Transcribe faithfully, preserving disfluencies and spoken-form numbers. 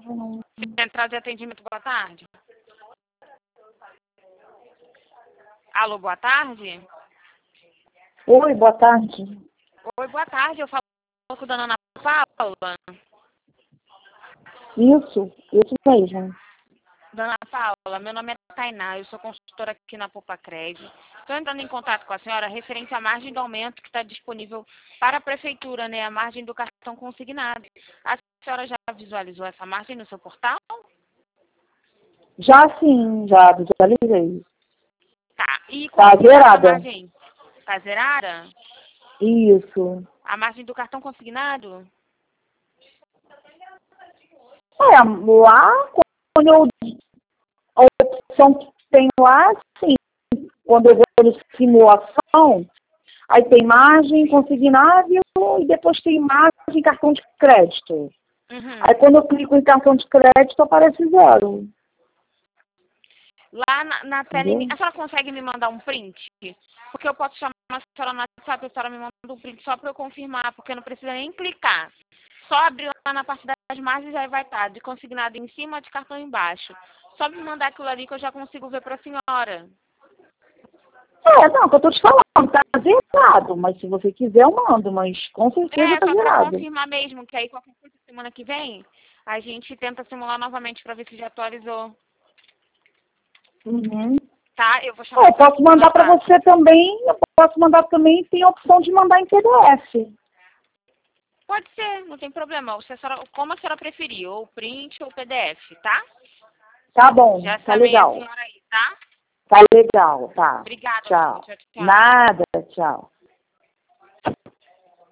não... Central de atendimento, boa tarde. Alô, boa tarde? Oi, boa tarde. Oi, boa tarde. Eu falo com a dona Ana Paula. Isso, isso mesmo. Dona Paula, meu nome é Tainá, eu sou consultora aqui na Popacred. Estou entrando em contato com a senhora referente à margem do aumento que está disponível para a prefeitura, né? A margem do cartão consignado. A senhora já visualizou essa margem no seu portal? Já sim, já visualizei. Tá. E Tá como que tá essa zerada. margem? Tá zerada? Isso. A margem do cartão consignado? É, lá, quando eu... A opção que tem lá, sim. Quando eu vou em simulação, aí tem margem consignável e depois tem margem cartão de crédito. Uhum. Aí quando eu clico em cartão de crédito, aparece zero. Lá na, na tela, Entendeu? a senhora consegue me mandar um print? Porque eu posso chamar a senhora no WhatsApp, a senhora me manda um print só para eu confirmar, porque não precisa nem clicar. Só abrir lá na parte das margens aí vai estar, de consignado em cima, de cartão embaixo. Só me mandar aquilo ali que eu já consigo ver para a senhora. É, não, que eu tô te falando, tá zerado, mas se você quiser eu mando, mas com certeza É, tá só para zerado. confirmar mesmo, que aí qualquer coisa semana que vem, a gente tenta simular novamente para ver se já atualizou. Uhum. Tá? Eu vou É, chamar eu posso mandar para você também, eu posso mandar também, tem a opção de mandar em P D F. Pode ser, não tem problema. Se a senhora, como a senhora preferir, ou print ou P D F, tá? Tá bom, Já tá chamei a legal. senhora aí, tá? Tá legal, tá. Obrigada, Tchau. tchau, tchau. Nada, tchau.